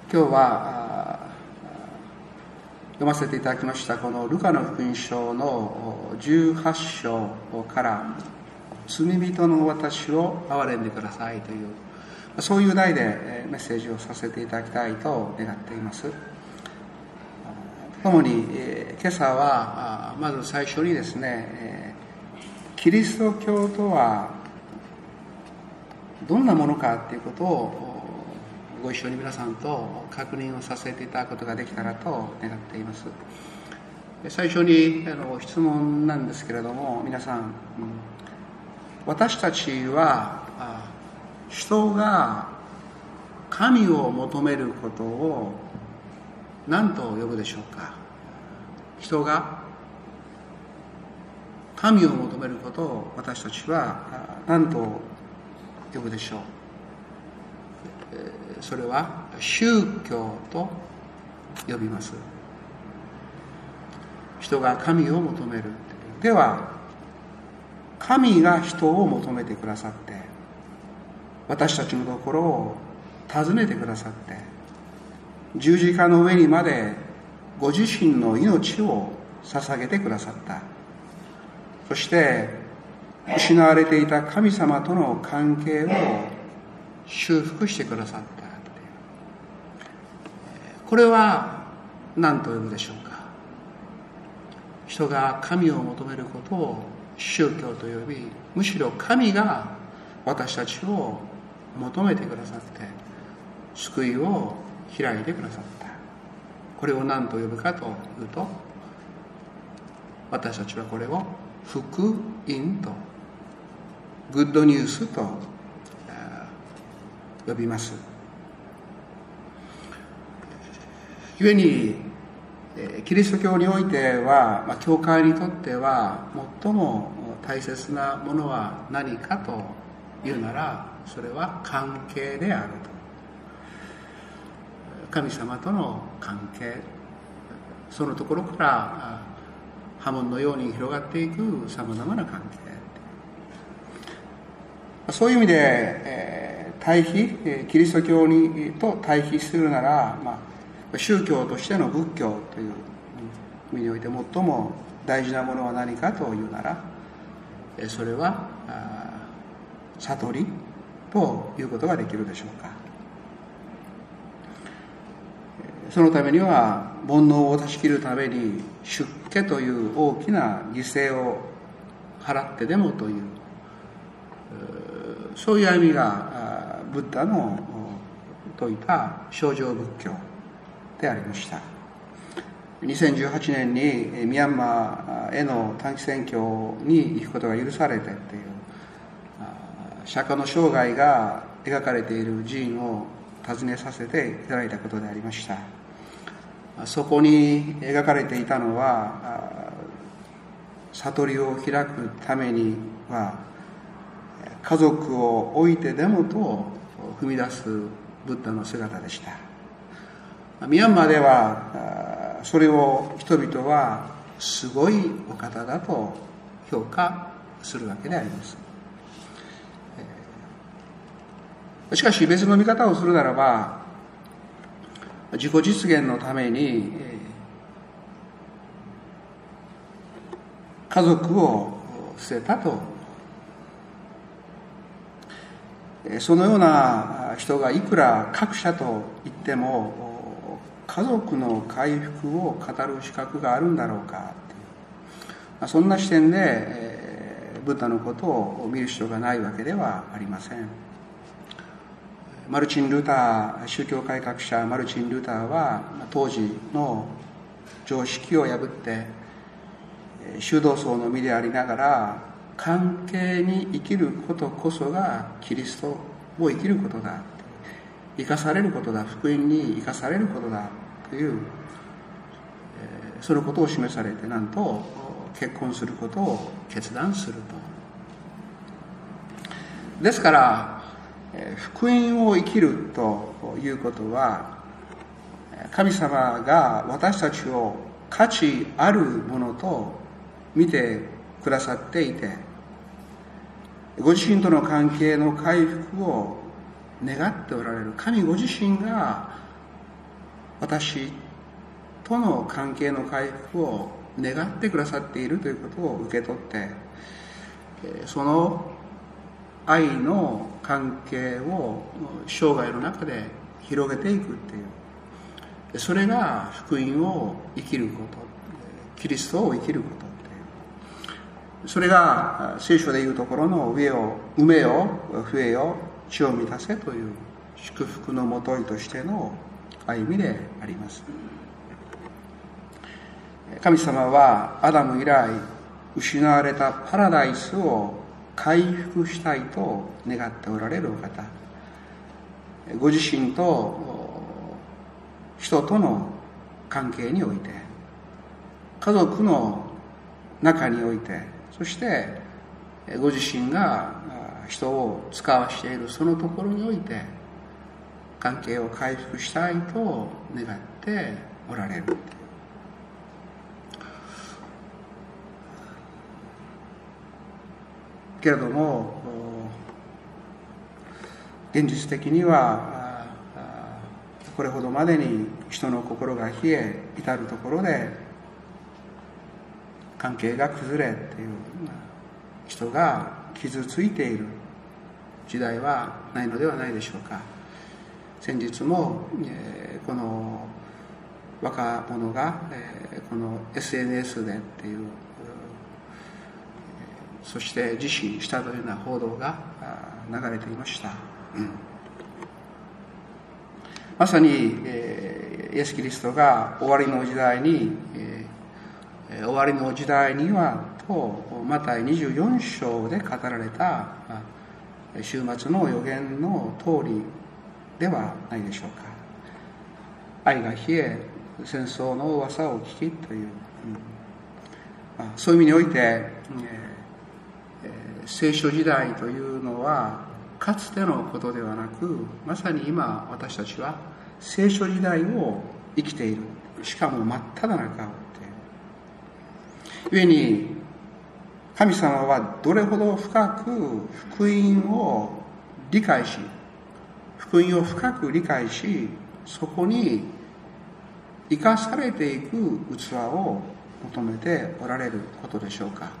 今日は読ませていただきましたこのルカの福音書の18章から罪人の私を憐れんでくださいというそういう題でメッセージをさせていただきたいと願っています。ともに今朝はまず最初にですね、キリスト教とはどんなものかということをご一緒に皆さんと確認をさせていただくことができたらと願っています。最初に質問なんですけれども、皆さん、私たちは人が神を求めることを何と呼ぶでしょうか。人が神を求めることを私たちは何と呼ぶでしょう。それは宗教と呼びます。人が神を求める。では神が人を求めてくださって、私たちのところを訪ねてくださって、十字架の上にまでご自身の命を捧げてくださった。そして失われていた神様との関係を修復してくださった。これは何と呼ぶでしょうか。人が神を求めることを宗教と呼び、むしろ神が私たちを求めてくださって救いを開いてくださった。これを何と呼ぶかというと、私たちはこれを福音とグッドニュースと呼びます。故にキリスト教においては、教会にとっては最も大切なものは何かというなら、それは関係であると。神様との関係、そのところから波紋のように広がっていくさまざまな関係、そういう意味で、キリスト教と対比するなら、宗教としての仏教という意味において最も大事なものは何かというなら、それは悟りということができるでしょうか。そのためには煩悩を断ち切るために出家という大きな犠牲を払ってでもという、そういう歩みがブッダの説いた清浄仏教でありました。2018年にミャンマーへの短期選挙に行くことが許されてという釈迦の生涯が描かれている寺院を訪ねさせていただいたことでありました。そこに描かれていたのは、悟りを開くためには家族を置いてでもと踏み出すブッダの姿でした。ミャンマーではそれを人々はすごいお方だと評価するわけであります。しかし別の見方をするならば、自己実現のために家族を捨てたと、そのような人がいくら格者と言っても家族の回復を語る資格があるんだろうかという、そんな視点でブッダのことを見る必要がないわけではありません。マルチン・ルター、宗教改革者マルチン・ルターは当時の常識を破って修道僧の身でありながら、関係に生きることこそがキリストを生きることだ、生かされることだ、福音に生かされることだという、そのことを示されて、なんと結婚することを決断すると。ですから福音を生きるということは、神様が私たちを価値あるものと見てくださっていて、ご自身との関係の回復を願っておられる神ご自身が私との関係の回復を願ってくださっているということを受け取って、その愛の関係を生涯の中で広げていくっていう、それが福音を生きること、キリストを生きることっていう、それが聖書でいうところの埋めよ増えよ地を満たせという祝福のもといとしての歩みであります。神様はアダム以来失われたパラダイスを回復したいと願っておられるお方、ご自身と人との関係において、家族の中において、そしてご自身が人を使わしているそのところにおいて関係を回復したいと願っておられる。けれども現実的にはこれほどまでに人の心が冷え至るところで関係が崩れっていう人が傷ついている時代はないのではないでしょうか。先日もこの若者がこの SNS でっていう、そして自死したというような報道が流れていました。まさにイエス・キリストが終わりの時代にはとマタイ24章で語られた終末の予言の通りではないでしょうか。愛が冷え戦争の噂を聞きという、そういう意味において、聖書時代というのはかつてのことではなく、まさに今私たちは聖書時代を生きている、しかも真っ只中を故に神様はどれほど深く福音を理解し、福音を深く理解し、そこに生かされていく器を求めておられることでしょうか。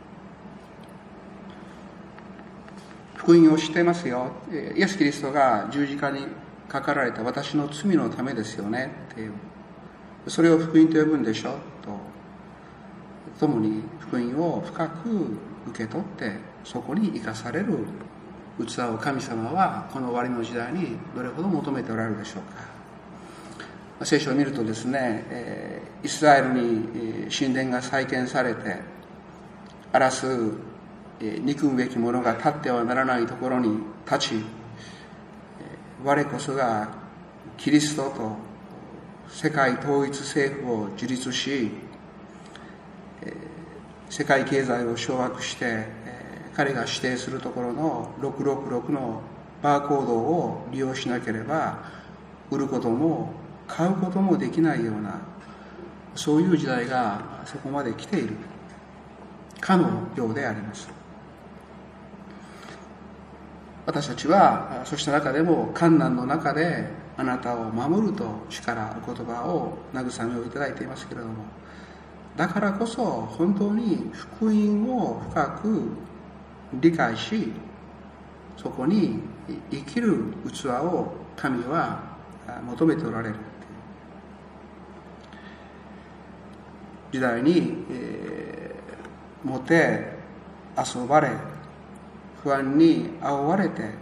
福音をしてますよ。イエス・キリストが十字架にかかられた私の罪のためですよねっていう、それを福音と呼ぶんでしょと共に福音を深く受け取ってそこに生かされる器を神様はこの終わりの時代にどれほど求めておられるでしょうか。聖書を見るとですね、イスラエルに神殿が再建されて、あらす憎むべき者が立ってはならないところに立ち、我こそがキリストと世界統一政府を樹立し、世界経済を掌握して、彼が指定するところの666のバーコードを利用しなければ売ることも買うこともできないような、そういう時代がそこまで来ているかのようであります。私たちはそうした中でも患難の中であなたを守ると主からお言葉を慰めをいただいていますけれども、だからこそ本当に福音を深く理解し、そこに生きる器を神は求めておられる時代に、もて遊ばれ不安に煽われて、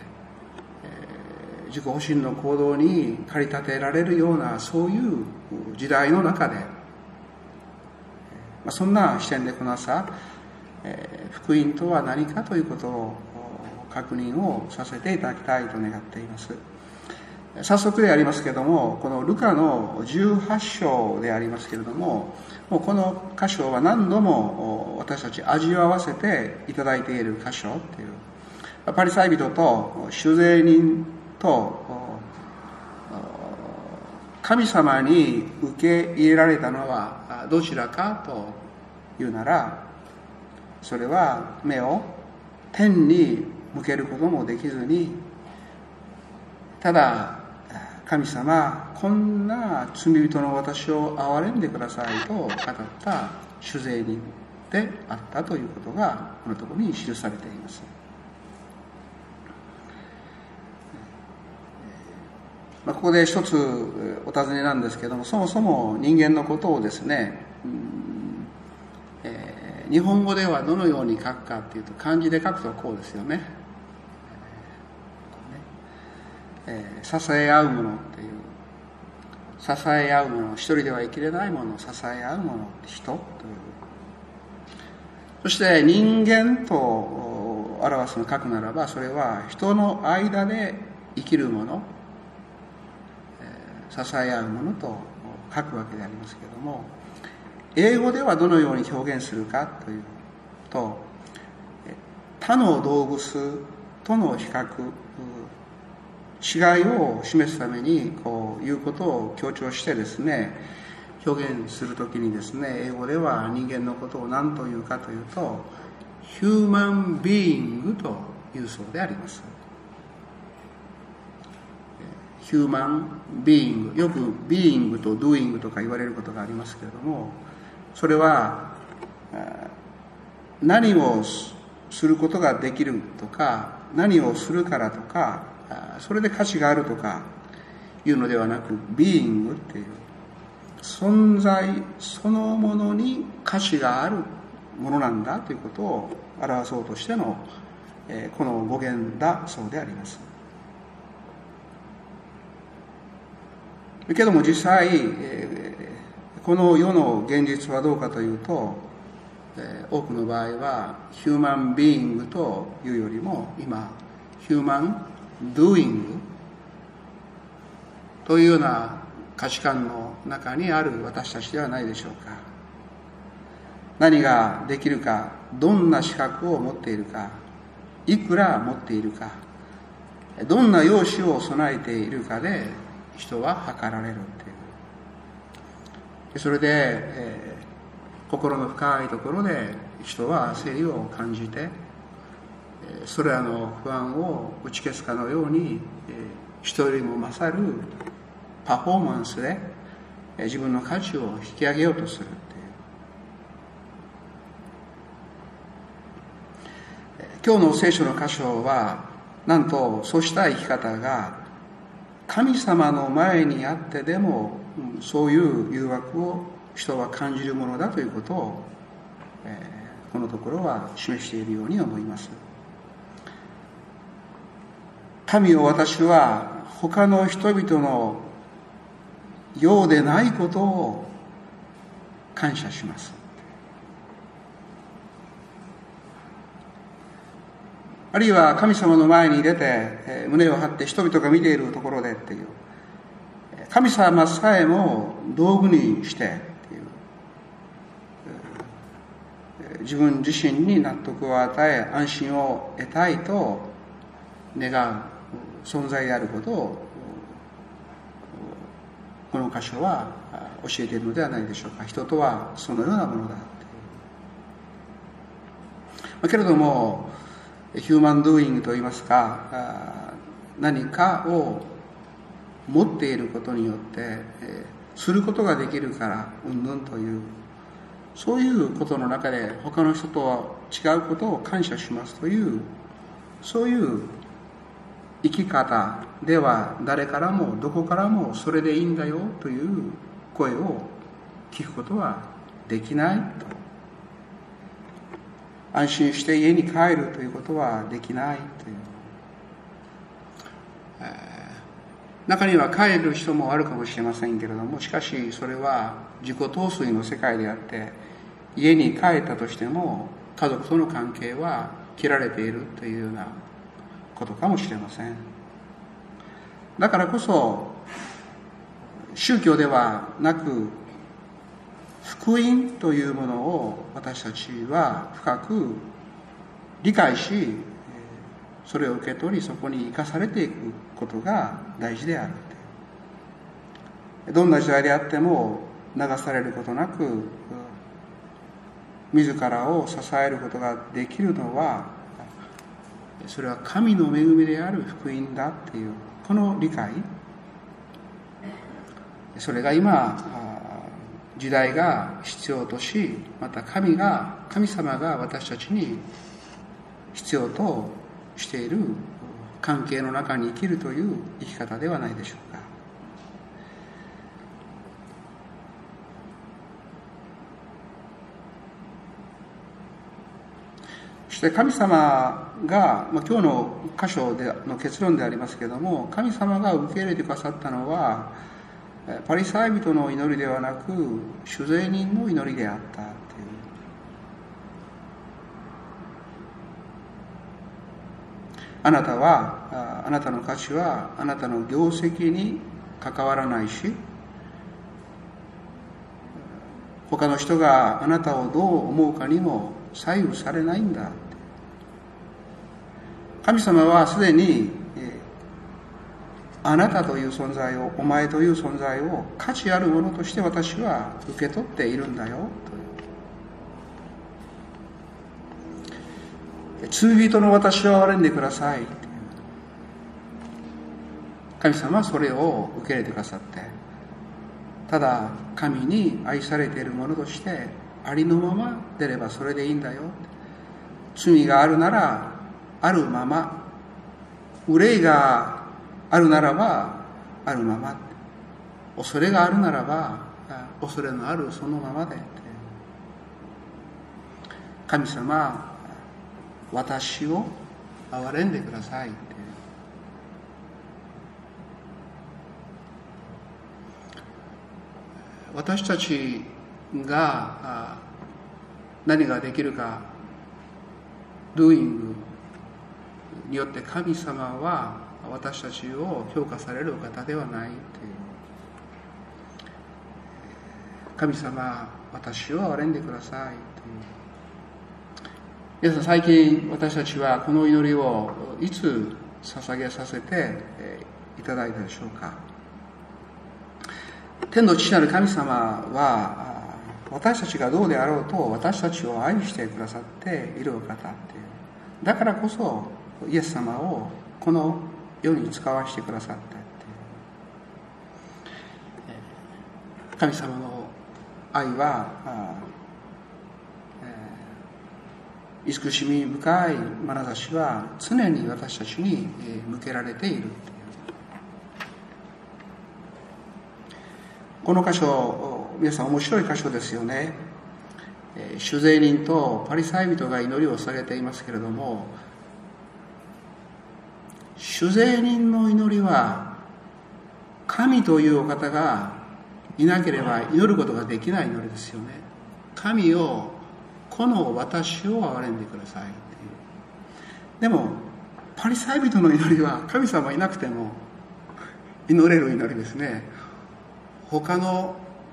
自己保身の行動に駆り立てられるようなそういう時代の中で、そんな視点でこの朝、福音とは何かということを確認をさせていただきたいと願っています。早速でありますけれども、このルカの18章でありますけれども、もうこの箇所は何度も私たち味わわせていただいている箇所っていう、パリサイ人と主税人と神様に受け入れられたのはどちらかというなら、それは目を天に向けることもできずに、ただ神様、こんな罪人の私を憐れんでくださいと語った主税人であったということがこのところに記されています。ここで一つお尋ねなんですけども、そもそも人間のことをですね、日本語ではどのように書くかっていうと、漢字で書くとこうですよね。支え合うものっていう、支え合うもの、一人では生きれないもの、支え合うもの、人という。そして人間と表すの書くならば、それは人の間で生きるもの、支え合うものと書くわけでありますけれども、英語ではどのように表現するかというと、他の動物との比較、違いを示すためにこういうことを強調してですね、表現するときにですね、英語では人間のことを何というかというと、ヒューマンビーイングというそうであります。ヒューマンビーイング、よくビーイングとドゥーイングとか言われることがありますけれども、それは何をすることができるとか、何をするからとか、それで価値があるとかいうのではなく、ビーイングっていう存在そのものに価値があるものなんだということを表そうとしてのこの語源だそうであります。けども実際この世の現実はどうかというと、多くの場合はヒューマンビーイングというよりも今ヒューマンドゥーイングというような価値観の中にある私たちではないでしょうか。何ができるか、どんな資格を持っているか、いくら持っているか、どんな容姿を備えているかで人は測られるという。それで、心の深いところで人は焦りを感じて、それらの不安を打ち消すかのように、人よりも勝るパフォーマンスで自分の価値を引き上げようとするという。今日の聖書の箇所はなんとそうした生き方が神様の前にあってでもそういう誘惑を人は感じるものだということを、このところは示しているように思います。神よ、私は他の人々のようでないことを感謝します。あるいは神様の前に出て胸を張って人々が見ているところでっていう、神様さえも道具にしてっていう、自分自身に納得を与え安心を得たいと願う存在であることをこの箇所は教えているのではないでしょうか。人とはそのようなものだけれども、ヒューマンドゥーイングといいますか、何かを持っていることによってすることができるからうんぬんという、そういうことの中で他の人とは違うことを感謝しますという、そういう生き方では誰からもどこからもそれでいいんだよという声を聞くことはできないと。安心して家に帰るということはできないという。中には帰る人もあるかもしれませんけれども、しかしそれは自己陶酔の世界であって、家に帰ったとしても家族との関係は切られているというようなことかもしれません。だからこそ宗教ではなく福音というものを私たちは深く理解し、それを受け取りそこに生かされていくことが大事である。どんな時代であっても流されることなく自らを支えることができるのは、それは神の恵みである福音だっていうこの理解、 それが今時代が必要とし、また神様が私たちに必要としている関係の中に生きるという生き方ではないでしょうか。そして神様が、今日の箇所の結論でありますけれども、神様が受け入れてくださったのはパリサイ人の祈りではなく主税人の祈りであったという。あなたの価値はあなたの業績に関わらないし、他の人があなたをどう思うかにも左右されないんだ。神様はすでにあなたという存在を、お前という存在を価値あるものとして私は受け取っているんだよという。罪人の私を憐れんでください。神様はそれを受け入れてくださって、ただ神に愛されているものとしてありのまま出ればそれでいいんだよ。罪があるならあるまま、憂いがあるならばあるまま、恐れがあるならば恐れのあるそのままで。神様、私を憐れんでください。私たちが何ができるか、doingによって神様は私たちを評価されるお方ではないという。神様、私を憐れんでくださいという。皆さん、最近私たちはこの祈りをいつ捧げさせていただいたでしょうか。天の父なる神様は私たちがどうであろうと私たちを愛してくださっているお方っていう。だからこそイエス様をこの世に使わせてくださったっていう。神様の愛は慈しみ深い眼差しは常に私たちに向けられている。この箇所、皆さん面白い箇所ですよね。主税人とパリサイ人が祈りを捧げていますけれども、主税人の祈りは神というお方がいなければ祈ることができない祈りですよね。神を、この私を憐れんでくださいっていう。でもパリサイ人の祈りは神様いなくても祈れる祈りですね。他の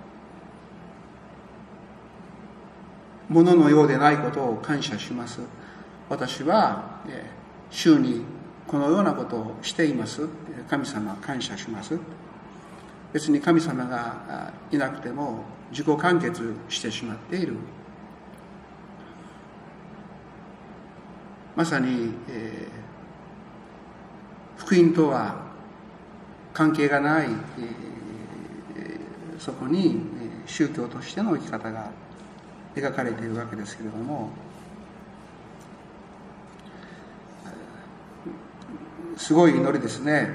もののようでないことを感謝します。私は主にこのようなことをしています。神様感謝します。別に神様がいなくても自己完結してしまっている。まさに、福音とは関係がない、そこに宗教としての生き方が描かれているわけですけれども、すごい祈りですね。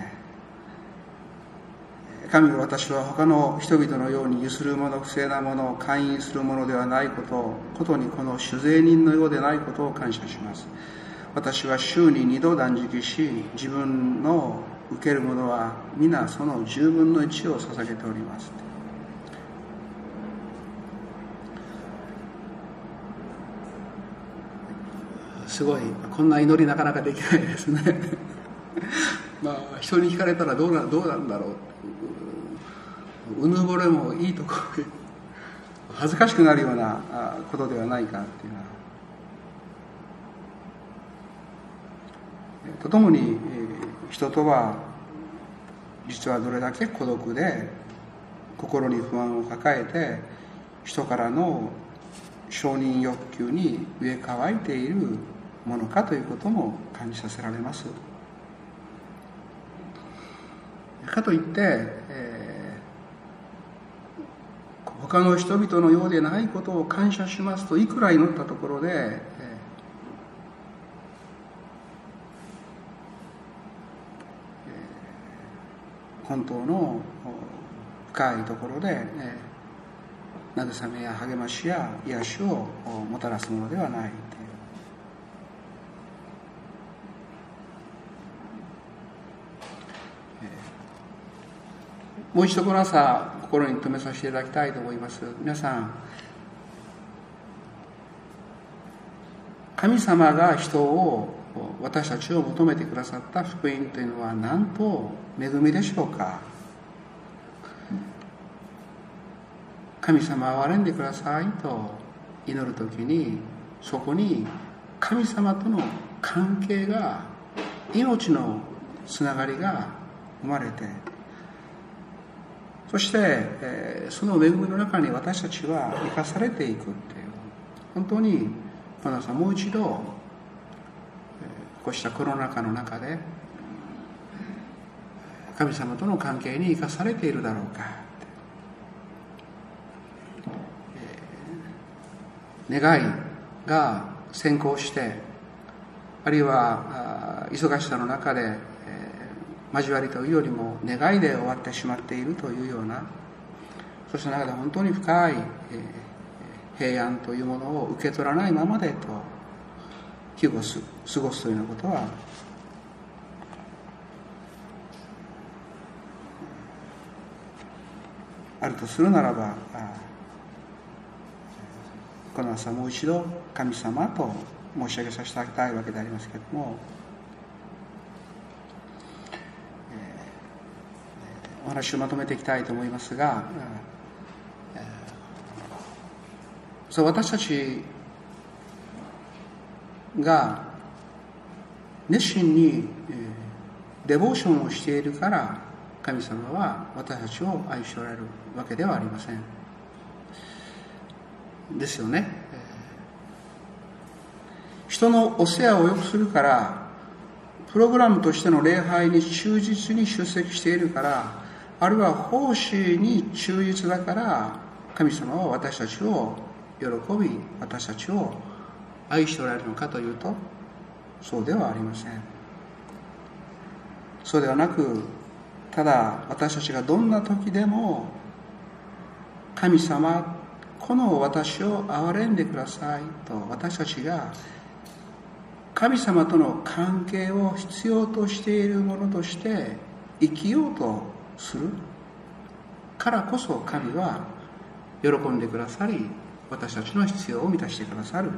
神が私は他の人々のようにゆする者、不正な者、姦淫する者ではないことにこの主税人のようでないことを感謝します。私は週に2度断食し、自分の受けるものは皆その10分の1を捧げております。すごい、こんな祈りなかなかできないですね。人に聞かれたらどうなんだろう。うぬぼれもいいところで恥ずかしくなるようなことではないかっていうのは。とともに人とは実はどれだけ孤独で心に不安を抱えて人からの承認欲求に植え替えているものかということも感じさせられます。かといって、 他の人々のようでないことを感謝しますといくら祈ったところで、本当の深いところで、慰めや励ましや癒しをもたらすものではないという。もう一度この朝心に留めさせていただきたいと思います。皆さん、神様が人を、私たちを求めてくださった福音というのはなんと恵みでしょうか。神様憐れんでくださいと祈るときに、そこに神様との関係が、命のつながりが生まれて、そして、その恵みの中に私たちは生かされていくっていう、本当にこの朝もう一度、こうしたコロナ禍の中で神様との関係に生かされているだろうか、願いが先行して、あるいは忙しさの中で、交わりというよりも願いで終わってしまっているというような、そして中で本当に深い平安というものを受け取らないままでと過ごすというようなことは、あるとするならば、この朝もう一度神様と申し上げさせていただきたいわけでありますけれども、お話をまとめていきたいと思いますが、私たちが熱心にデボーションをしているから神様は私たちを愛しておられるわけではありません。ですよね。人のお世話をよくするから、プログラムとしての礼拝に忠実に出席しているから、あるいは奉仕に忠実だから神様は私たちを喜び、私たちを愛しておられるのかというと、そうではありません。そうではなく、ただ私たちがどんな時でも、神様、この私を憐れんでくださいと、私たちが神様との関係を必要としているものとして生きようとするからこそ、神は喜んでくださり、私たちの必要を満たしてくださる。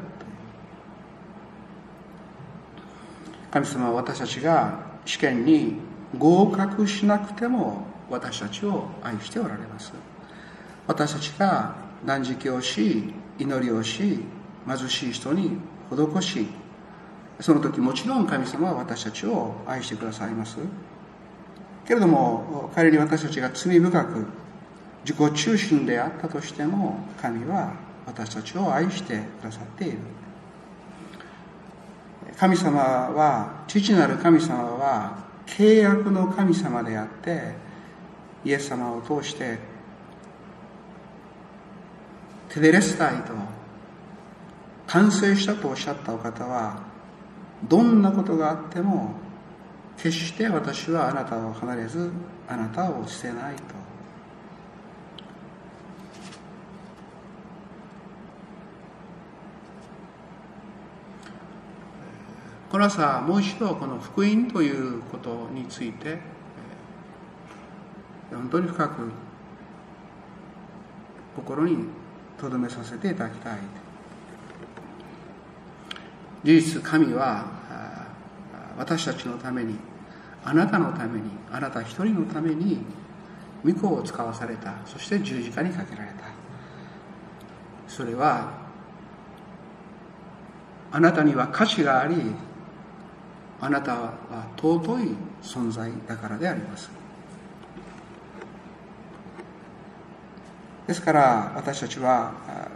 神様は私たちが試験に合格しなくても私たちを愛しておられます。私たちが断食をし、祈りをし、貧しい人に施し、その時もちろん神様は私たちを愛してくださいます。けれども仮に私たちが罪深く自己中心であったとしても、神は私たちを愛してくださっている。神様は、父なる神様は契約の神様であって、イエス様を通してテレレスタイと完成したとおっしゃったお方は、どんなことがあっても決して私はあなたを離れず、あなたを捨てないと。この朝もう一度この福音ということについて本当に深く心に留めさせていただきたい。事実、神は私たちのために、あなたのために、あなた一人のために御子を使わされた。そして十字架にかけられた。それはあなたには価値があり、あなたは尊い存在だからであります。ですから私たちは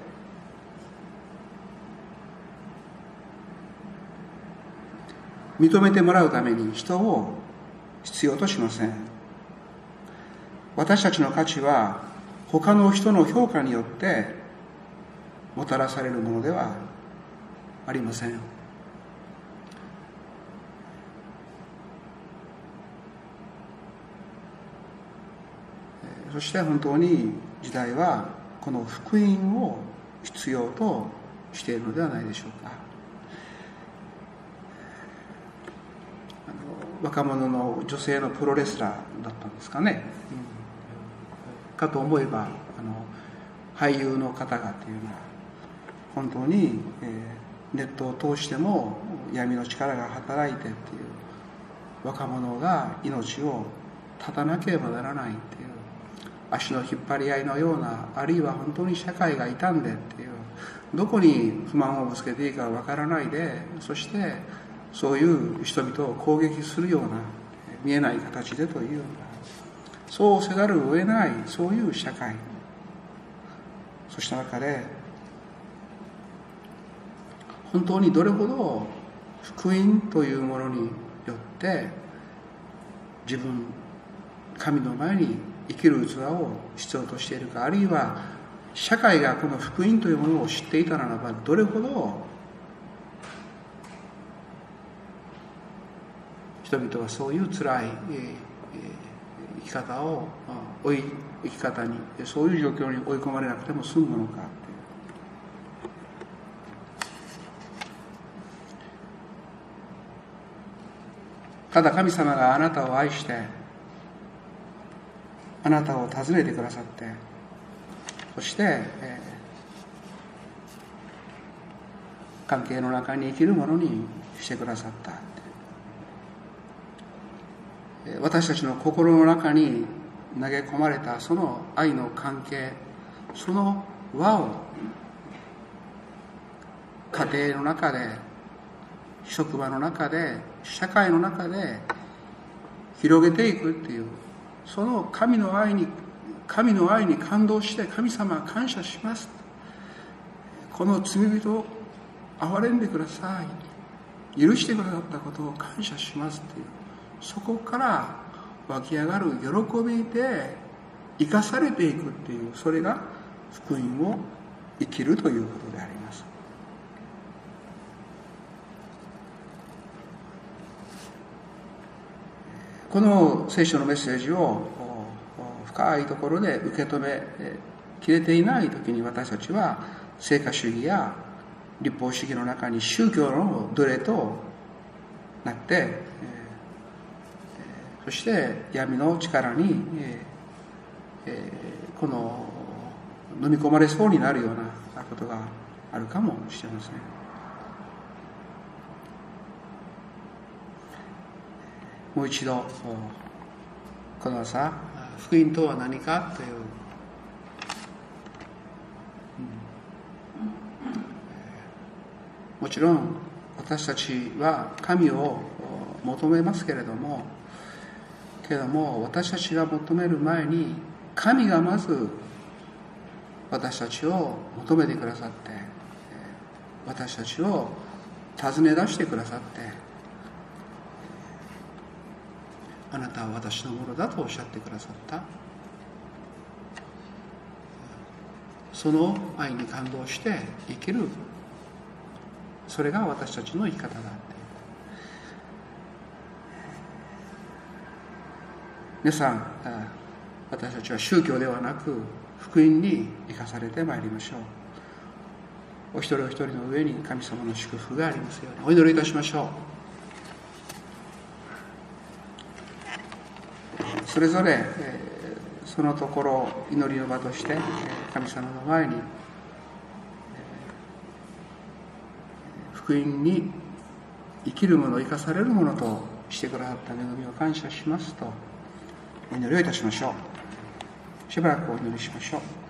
認めてもらうために人を必要としません。私たちの価値は他の人の評価によってもたらされるものではありません。そして本当に時代はこの福音を必要としているのではないでしょうか。若者の女性のプロレスラーだったんですかね、かと思えば俳優の方がというのは本当に、ネットを通しても闇の力が働いてっていう若者が命を絶たなければならないっていう足の引っ張り合いのような、あるいは本当に社会が傷んでっていう、どこに不満をぶつけていいかわからないで、そしてそういう人々を攻撃するような、見えない形でというような、そうせざるを得ない、そういう社会。そした中で本当にどれほど福音というものによって自分、神の前に生きる器を必要としているか、あるいは社会がこの福音というものを知っていたならば、どれほど人々はそういう辛い生き方を生き方に、そういう状況に追い込まれなくても済むのか。ただ神様があなたを愛してあなたを訪ねてくださって、そして、関係の中に生きるものにしてくださった。私たちの心の中に投げ込まれたその愛の関係、その輪を家庭の中で、職場の中で、社会の中で広げていくっていう、その神の愛に感動して、神様感謝します、この罪人を憐れんでください、許してくださったことを感謝しますっていう、そこから湧き上がる喜びで生かされていくっていう、それが福音を生きるということであります。この聖書のメッセージを深いところで受け止めきれていないときに、私たちは成果主義や立法主義の中に宗教の奴隷となって、そして闇の力にこの飲み込まれそうになるようなことがあるかもしれません。もう一度この朝、福音とは何かという、もちろん私たちは神を求めますけれども、私たちが求める前に神がまず私たちを求めてくださって、私たちを訪ね出してくださって、あなたは私のものだとおっしゃってくださった。その愛に感動して生きる、それが私たちの生き方だ。皆さん、私たちは宗教ではなく福音に生かされてまいりましょう。お一人お一人の上に神様の祝福がありますようにお祈りいたしましょう。それぞれそのところを祈りの場として神様の前に福音に生きるもの、生かされるものとしてくださった恵みを感謝しますとお祈りをいたしましょう。しばらくお祈りしましょう。